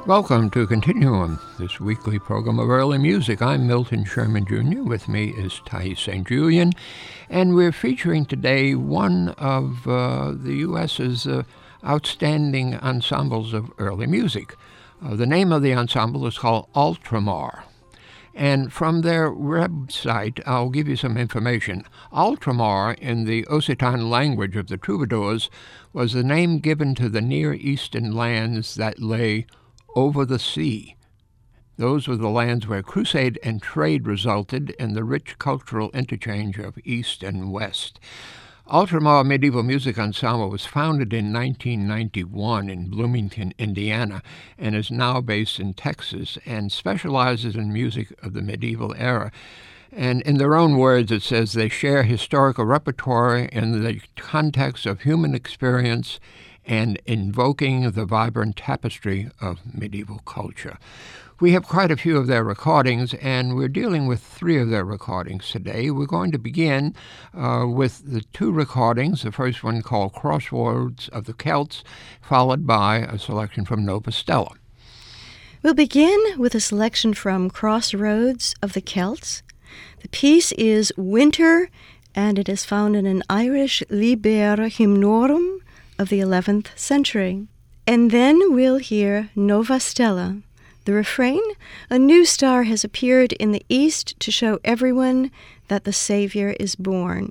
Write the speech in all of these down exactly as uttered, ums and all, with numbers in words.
Welcome to Continuum, this weekly program of early music. I'm Milton Sherman Junior With me is Thais Saint Julian, and we're featuring today one of uh, the U S's uh, outstanding ensembles of early music. Uh, the name of the ensemble is called Ultramar. And from their website, I'll give you some information. Ultramar, in the Occitan language of the troubadours, was the name given to the Near Eastern lands that lay over the sea. Those were the lands where crusade and trade resulted in the rich cultural interchange of East and West. Ultramar Medieval Music Ensemble was founded in nineteen ninety-one in Bloomington, Indiana, and is now based in Texas and specializes in music of the medieval era. And in their own words, it says they share historical repertoire in the context of human experience and invoking the vibrant tapestry of medieval culture. We have quite a few of their recordings, and we're dealing with three of their recordings today. We're going to begin uh, with the two recordings, the first one called Crossroads of the Celts, followed by a selection from Nova Stella. We'll begin with a selection from Crossroads of the Celts. The piece is Winter, and it is found in an Irish Liber Hymnorum of the eleventh century. And then we'll hear Nova Stella. The refrain, a new star has appeared in the east to show everyone that the Savior is born.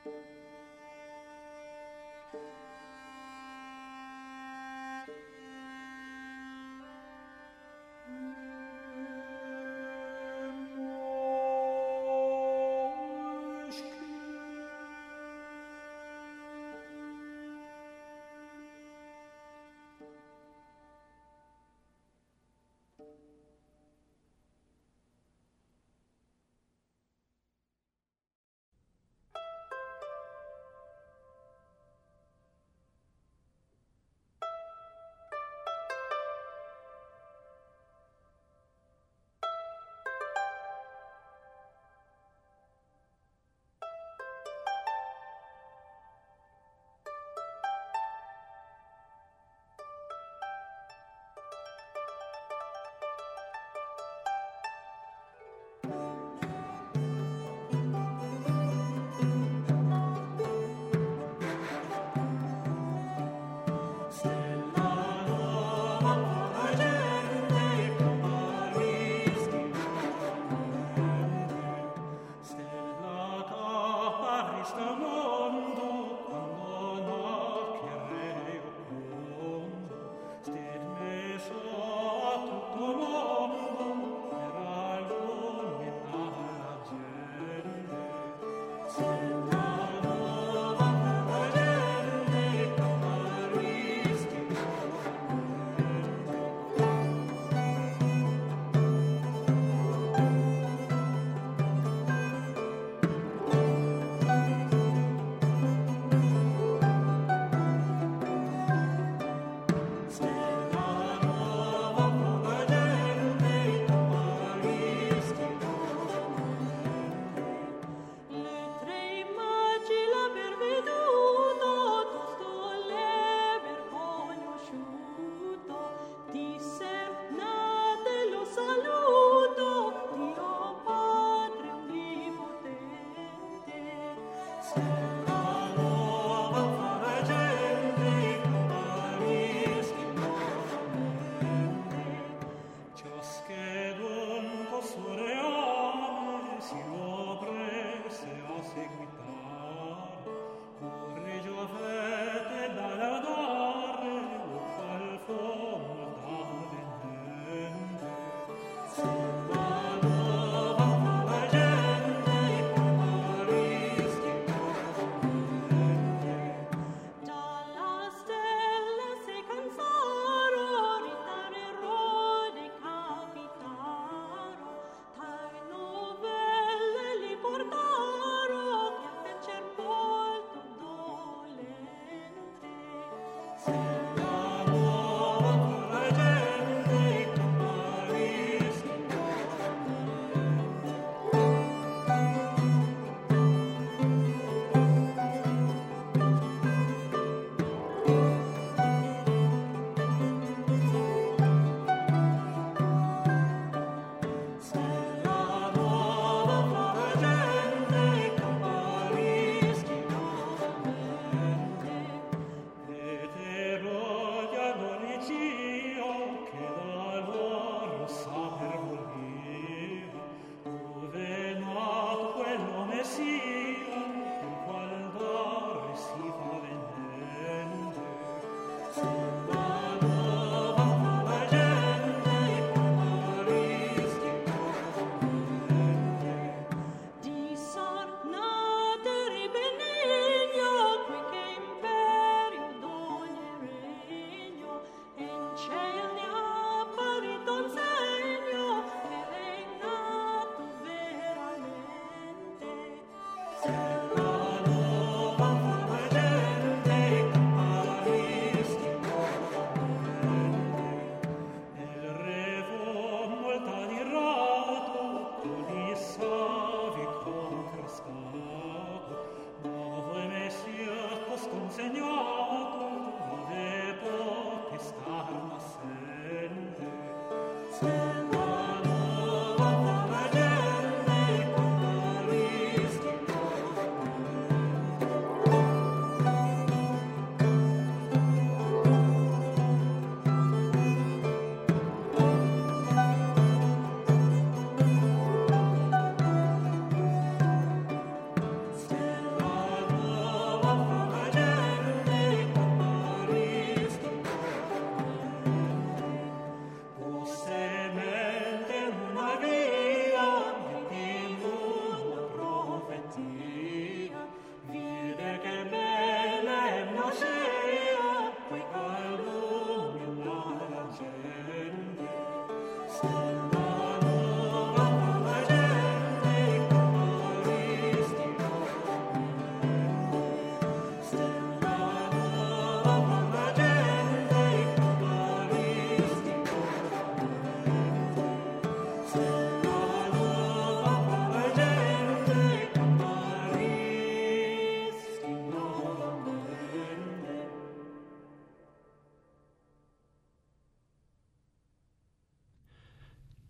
Thank you.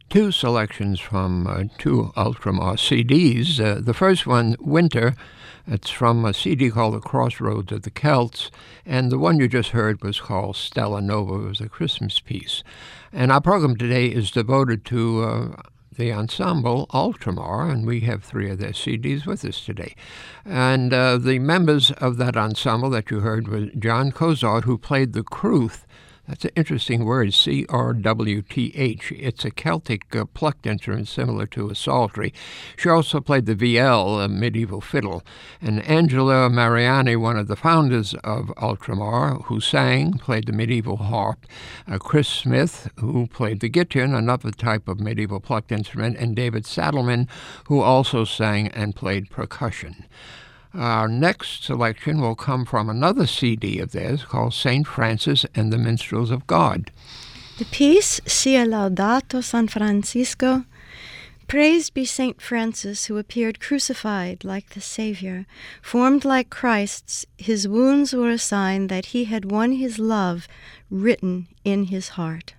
two selections from uh, two Ultramar C Ds. Uh, the first one, Winter, it's from a C D called The Crossroads of the Celts, and the one you just heard was called Stella Nova. It was a Christmas piece. And our program today is devoted to uh, the ensemble Ultramar, and we have three of their C Ds with us today. And uh, the members of that ensemble that you heard were John Cozart, who played the Cruth. That's an interesting word, C R W T H. It's a Celtic uh, plucked instrument similar to a psaltery. She also played the vielle, a medieval fiddle. And Angela Mariani, one of the founders of Ultramar, who sang, played the medieval harp. Uh, Chris Smith, who played the gittin, another type of medieval plucked instrument. And David Saddleman, who also sang and played percussion. Our next selection will come from another C D of theirs called Saint Francis and the Minstrels of God. The piece, Sia Laudato San Francisco, praised be Saint Francis, who appeared crucified like the Savior. Formed like Christ's, his wounds were a sign that he had won his love written in his heart.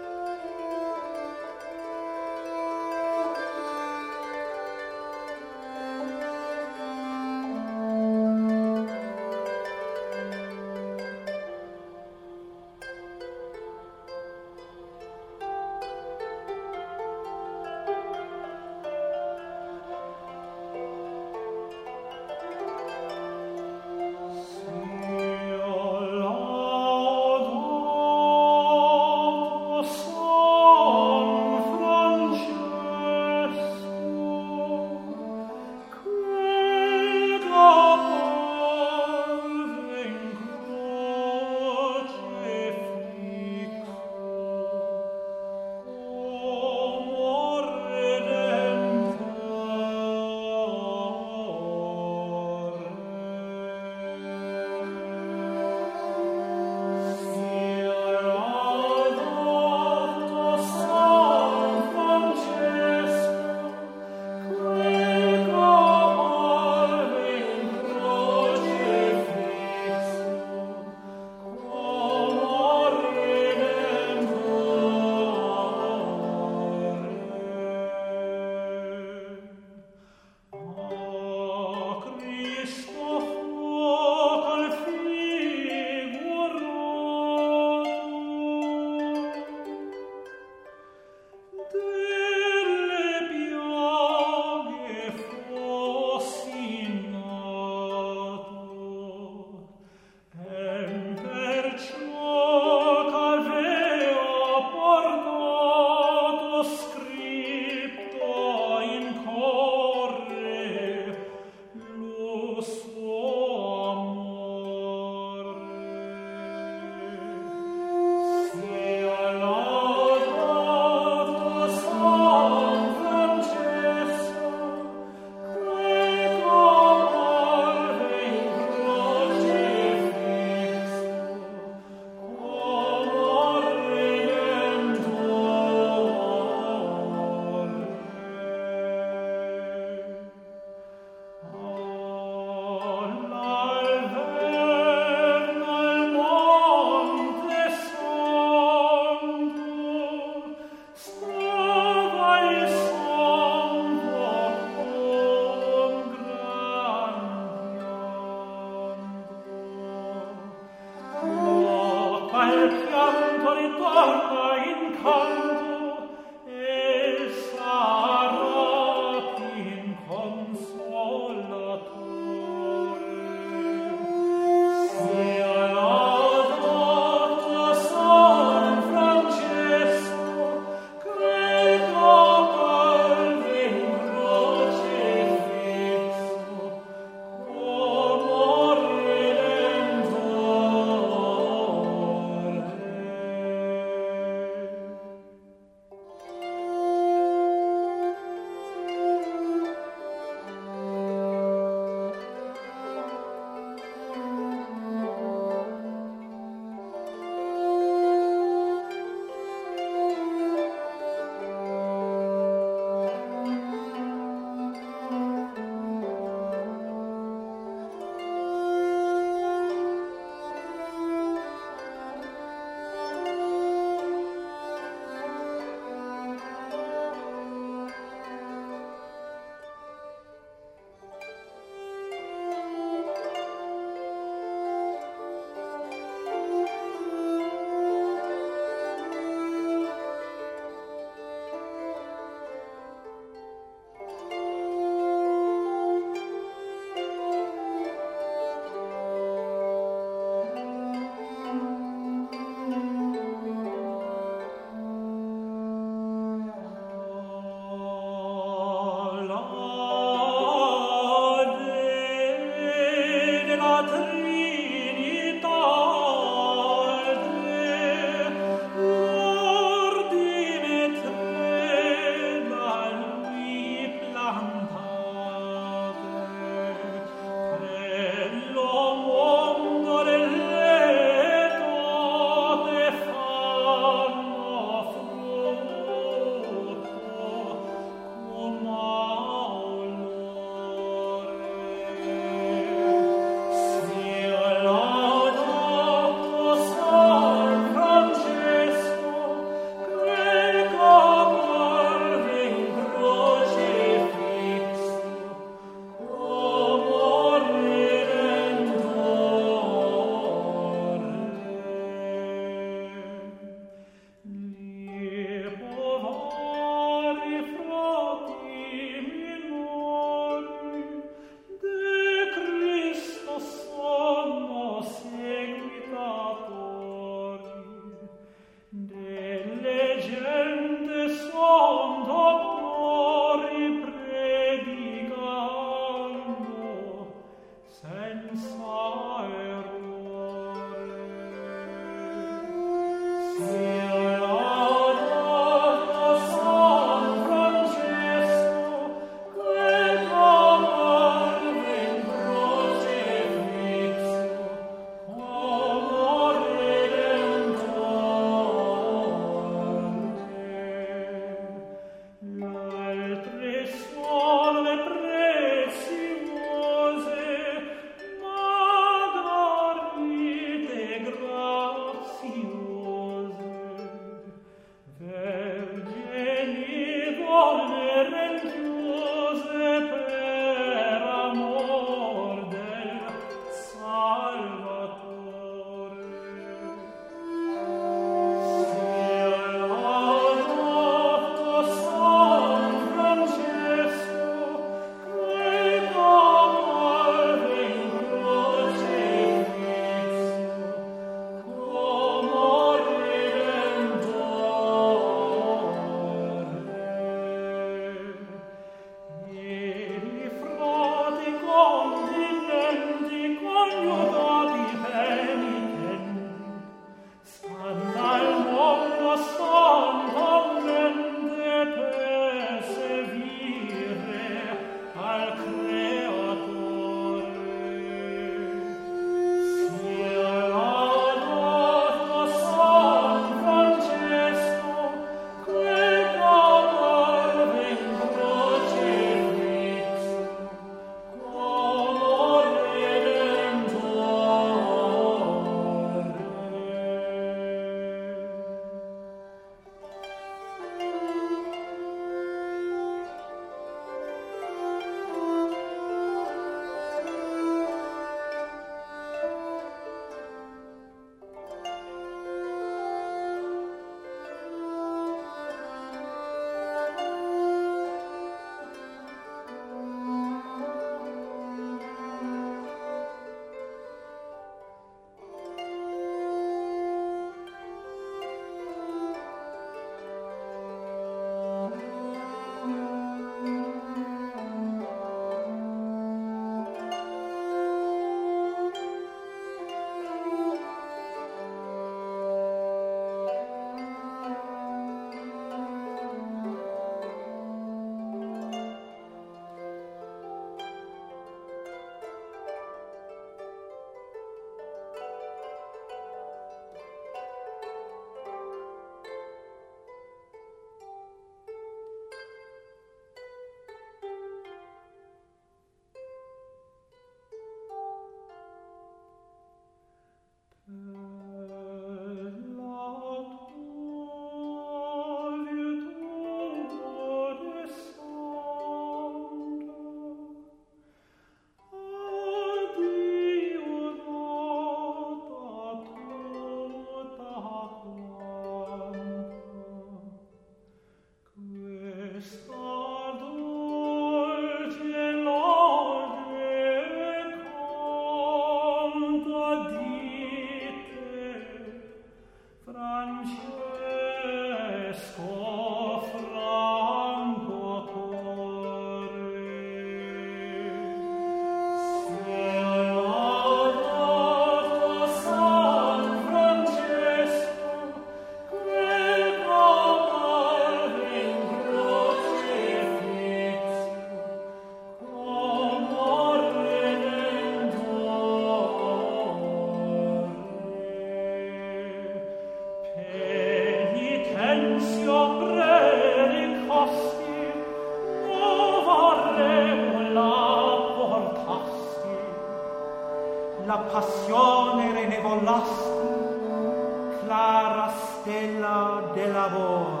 passione renevolaste, clara stella dell'amore.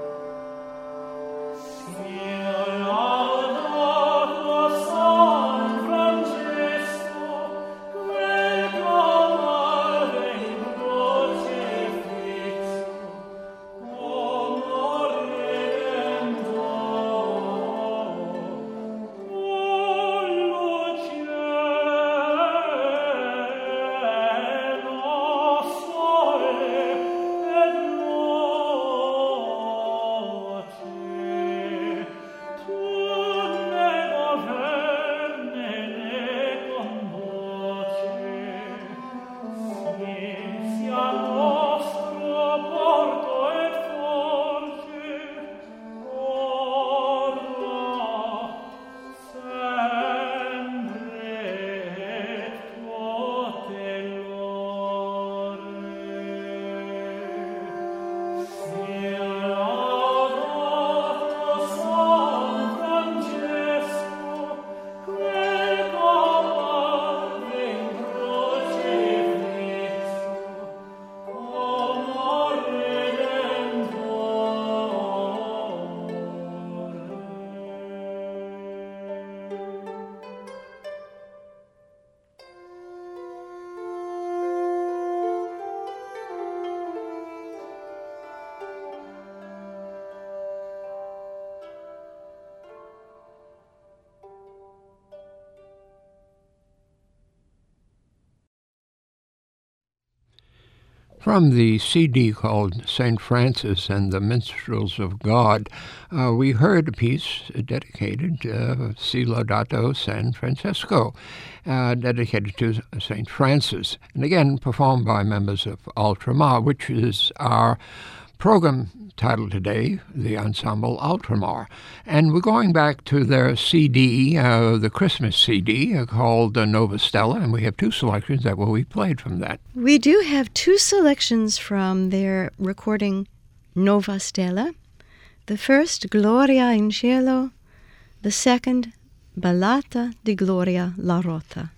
From the C D called Saint Francis and the Minstrels of God, uh, we heard a piece dedicated to uh, Si Laudato San Francesco, uh, dedicated to Saint Francis, and again performed by members of Ultramar, which is our program title today, the Ensemble Ultramar. And we're going back to their C D, uh, the Christmas C D, uh, called uh, Nova Stella, and we have two selections that will be played from that. We do have two selections from their recording Nova Stella. The first, Gloria in Cielo. The second, Ballata di Gloria La Rota.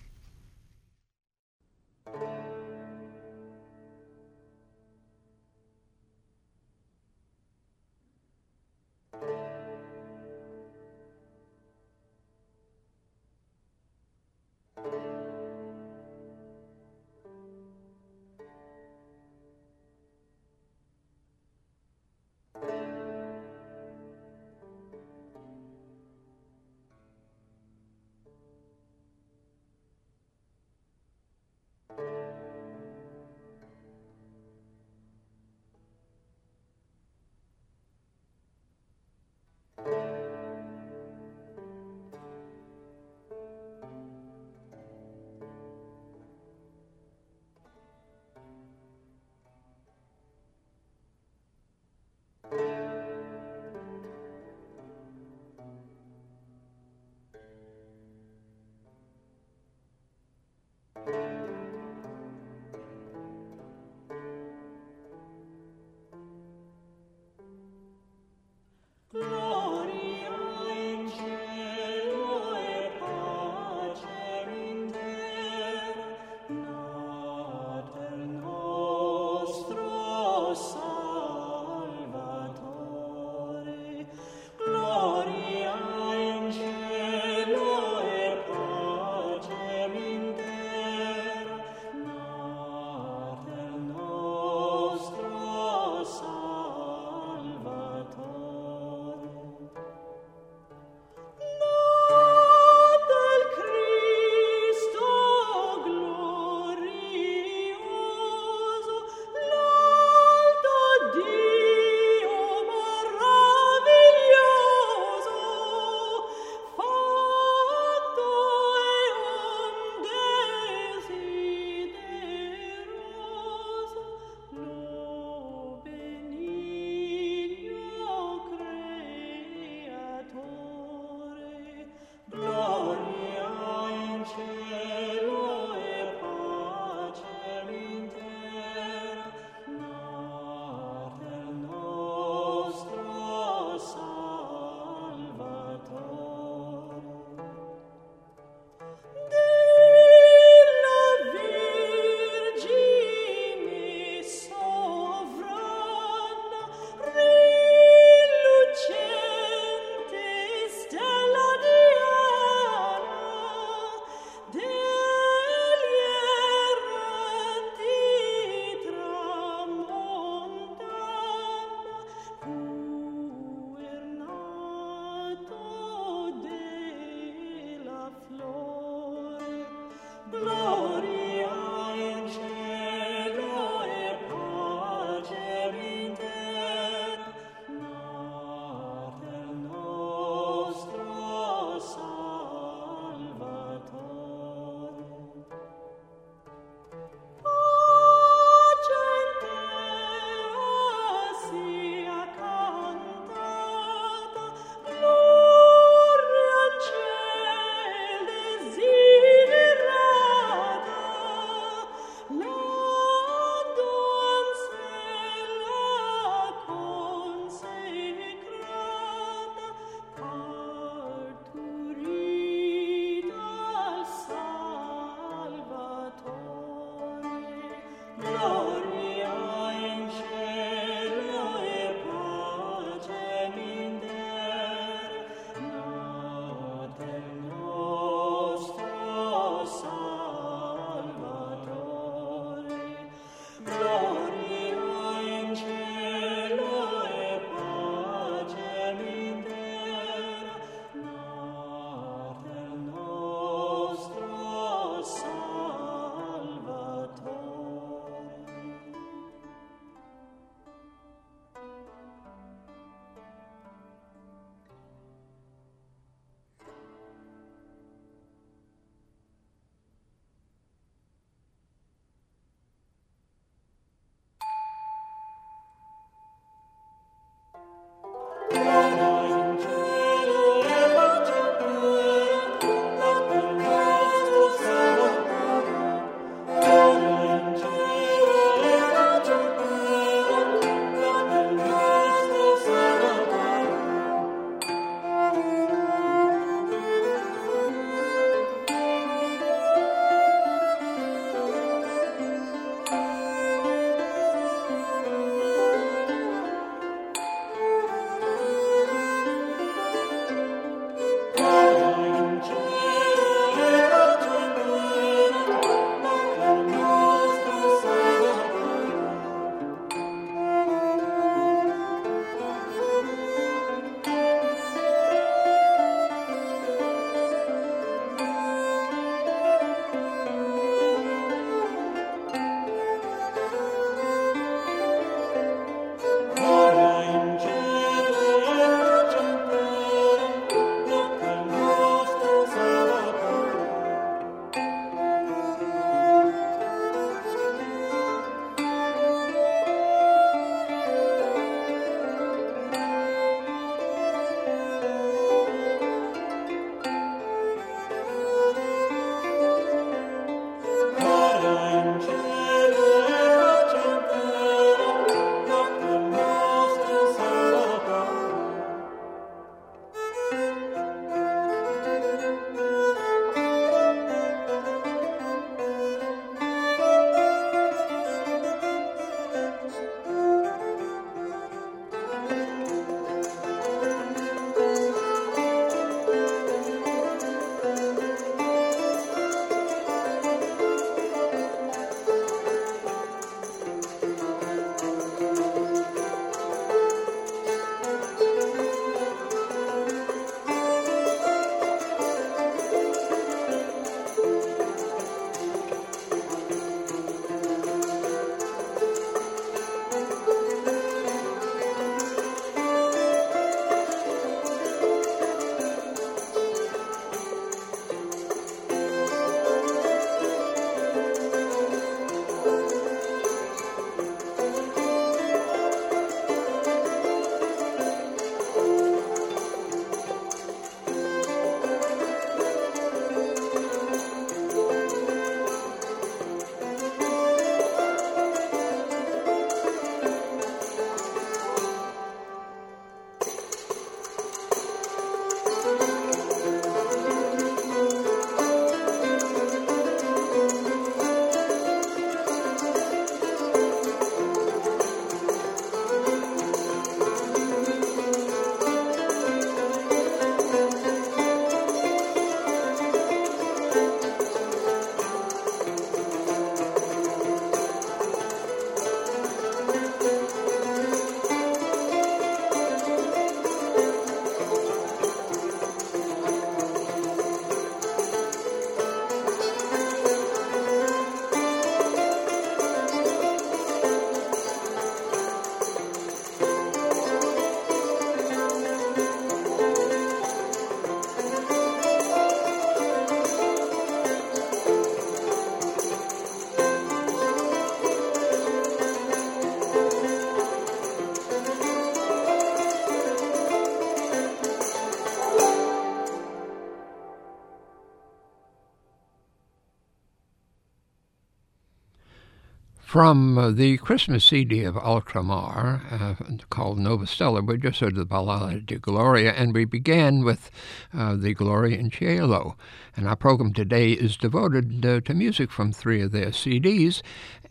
From uh, the Christmas C D of Ultramar, uh, called Nova Stella, we just heard the Ballada di Gloria, and we began with uh, the Gloria in Cielo. And our program today is devoted uh, to music from three of their C Ds.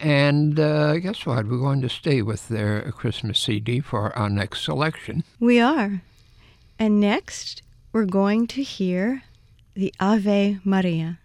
And uh, guess what? We're going to stay with their Christmas C D for our next selection. We are. And next, we're going to hear the Ave Maria.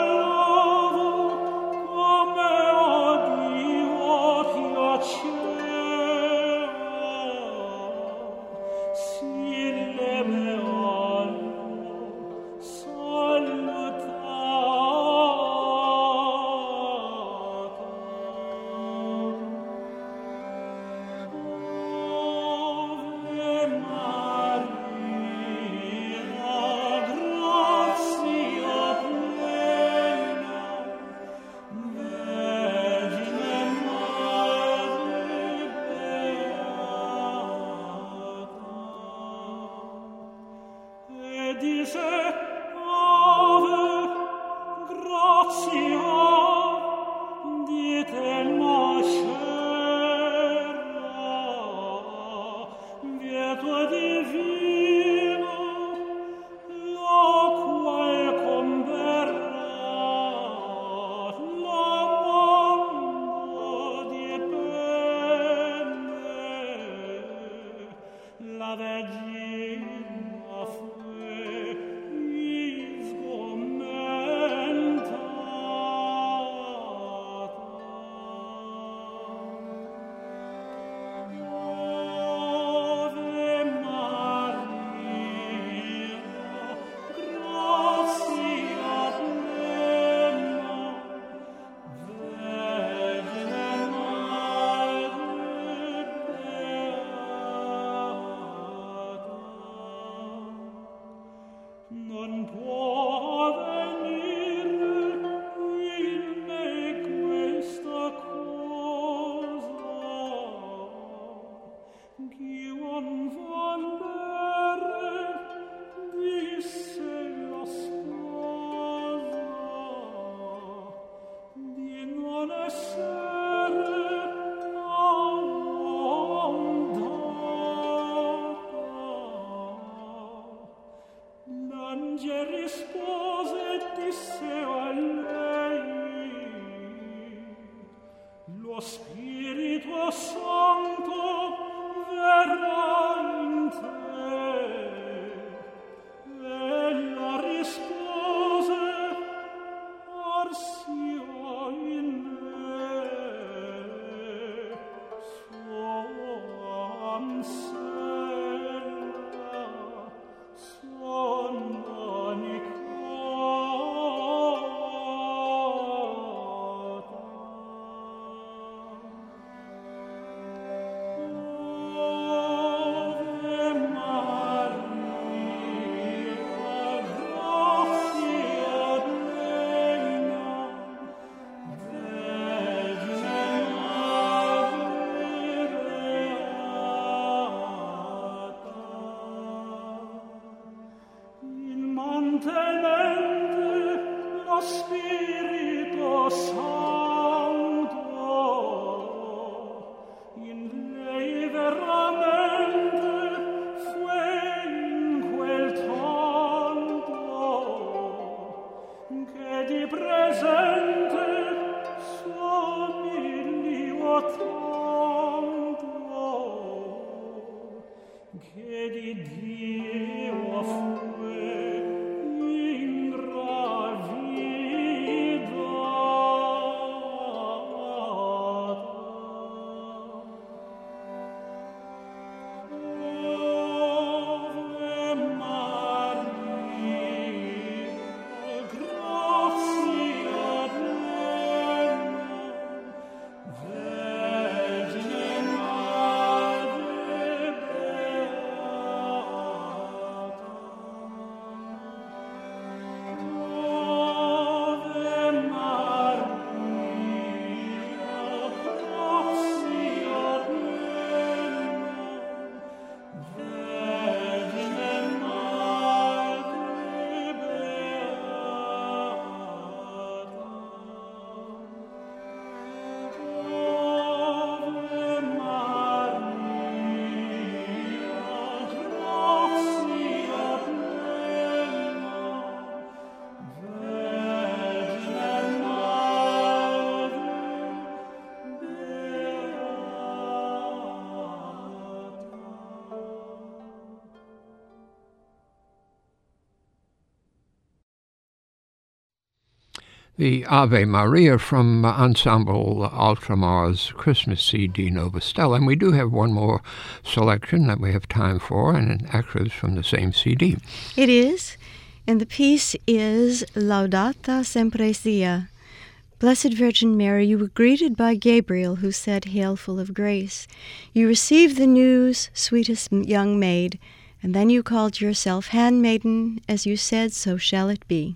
Cielo The Ave Maria from Ensemble Ultramar's Christmas C D Novastella. And we do have one more selection that we have time for, and an extras from the same C D. It is, and the piece is Laudata Sempre Sia. Blessed Virgin Mary, you were greeted by Gabriel, who said, Hail, full of grace. You received the news, sweetest young maid, and then you called yourself handmaiden, as you said, so shall it be.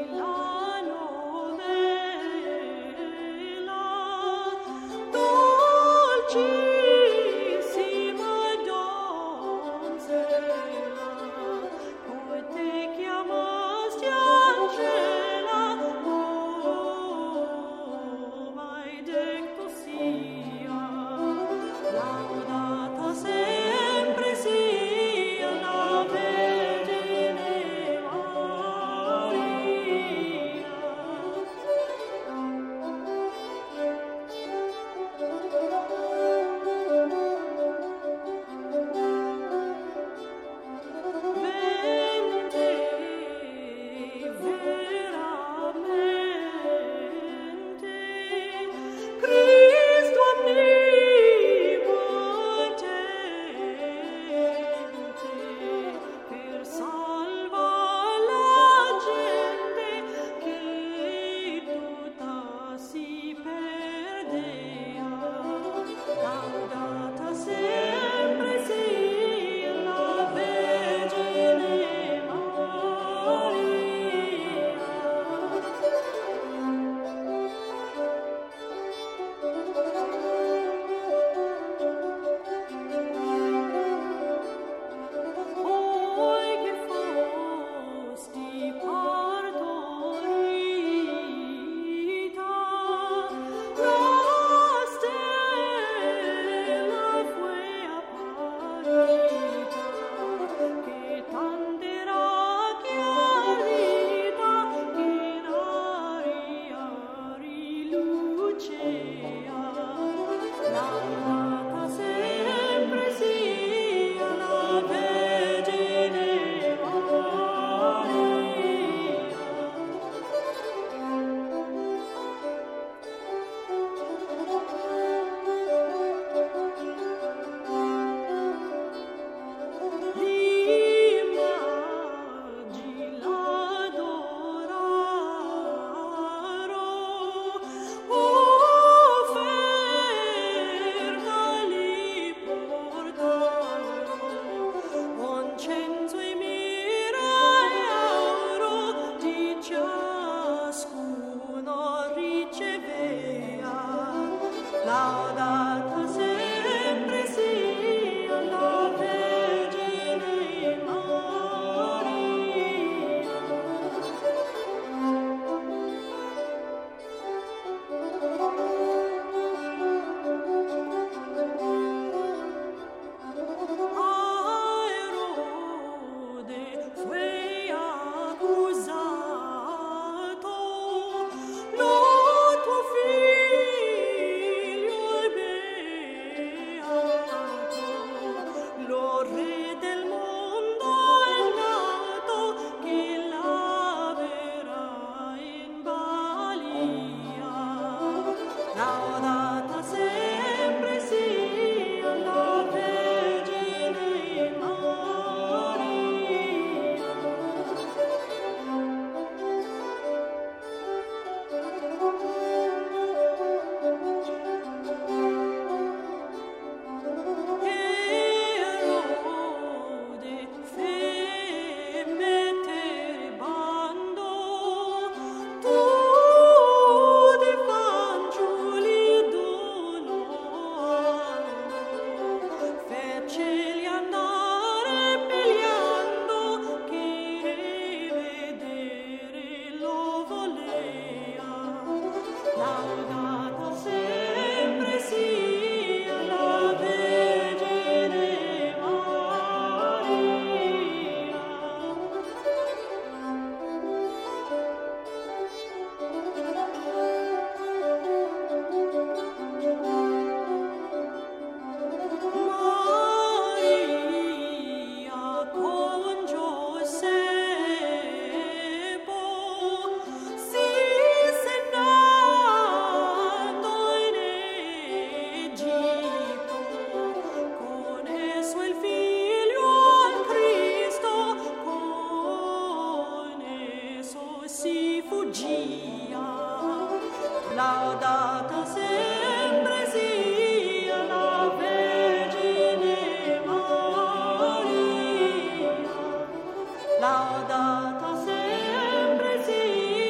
Laudata sempre sia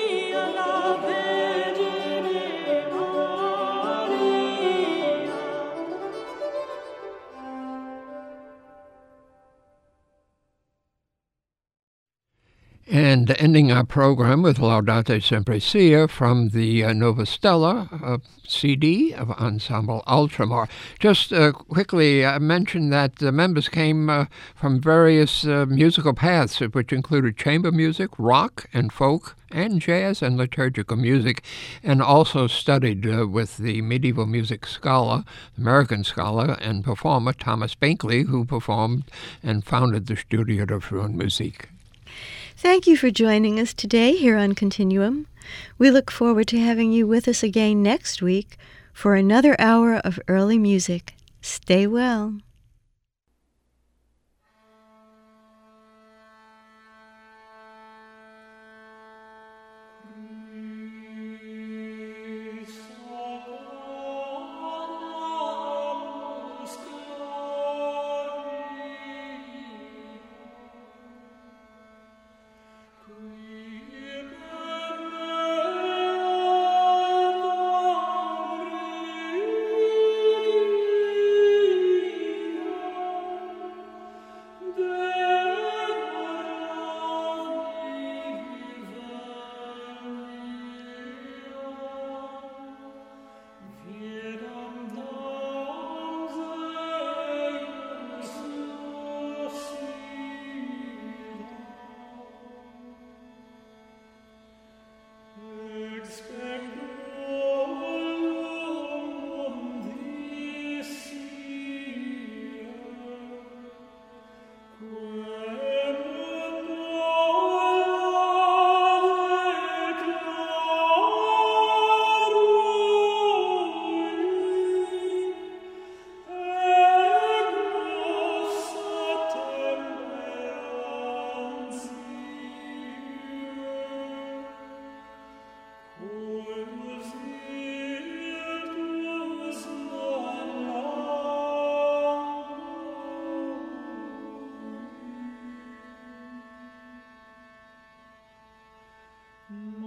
And ending our program with Laudate Sempre Sia from the uh, Nova Stella uh, C D of Ensemble Ultramar. Just uh, quickly, I mentioned that the members came uh, from various uh, musical paths, which included chamber music, rock and folk, and jazz and liturgical music, and also studied uh, with the medieval music scholar, American scholar and performer Thomas Binkley, who performed and founded the Studio de Frühen Musik. Thank you for joining us today here on Continuum. We look forward to having you with us again next week for another hour of early music. Stay well. Mm.